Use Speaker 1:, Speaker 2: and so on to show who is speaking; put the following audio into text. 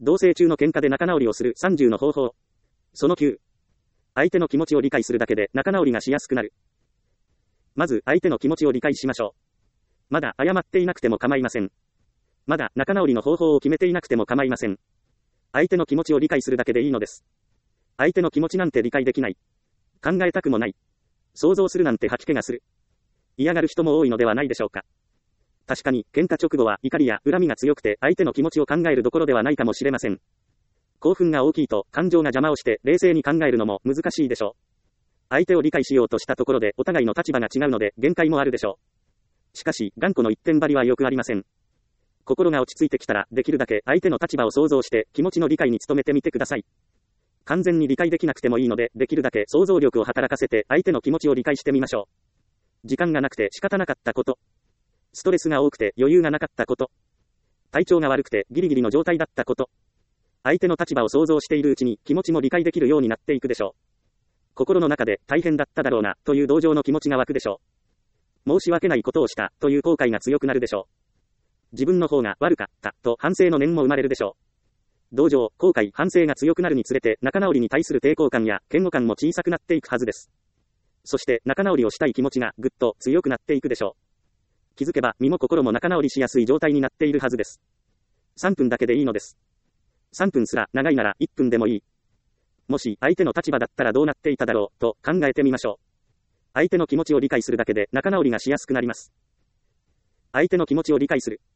Speaker 1: 同棲中の喧嘩で仲直りをする30の方法。その9。相手の気持ちを理解するだけで仲直りがしやすくなる。まず相手の気持ちを理解しましょう。まだ謝っていなくても構いません。まだ仲直りの方法を決めていなくても構いません。相手の気持ちを理解するだけでいいのです。相手の気持ちなんて理解できない。考えたくもない。想像するなんて吐き気がする。嫌がる人も多いのではないでしょうか。確かに、喧嘩直後は怒りや恨みが強くて相手の気持ちを考えるどころではないかもしれません。興奮が大きいと感情が邪魔をして冷静に考えるのも難しいでしょう。相手を理解しようとしたところでお互いの立場が違うので限界もあるでしょう。しかし、頑固の一点張りはよくありません。心が落ち着いてきたらできるだけ相手の立場を想像して気持ちの理解に努めてみてください。完全に理解できなくてもいいのでできるだけ想像力を働かせて相手の気持ちを理解してみましょう。時間がなくて仕方なかったこと。ストレスが多くて余裕がなかったこと。体調が悪くてギリギリの状態だったこと。相手の立場を想像しているうちに気持ちも理解できるようになっていくでしょう。心の中で大変だっただろうなという同情の気持ちが湧くでしょう。申し訳ないことをしたという後悔が強くなるでしょう。自分の方が悪かったと反省の念も生まれるでしょう。同情、後悔、反省が強くなるにつれて仲直りに対する抵抗感や嫌悪感も小さくなっていくはずです。そして仲直りをしたい気持ちがぐっと強くなっていくでしょう。気づけば身も心も仲直りしやすい状態になっているはずです。3分だけでいいのです。3分すら長いなら1分でもいい。もし相手の立場だったらどうなっていただろうと考えてみましょう。相手の気持ちを理解するだけで仲直りがしやすくなります。相手の気持ちを理解する。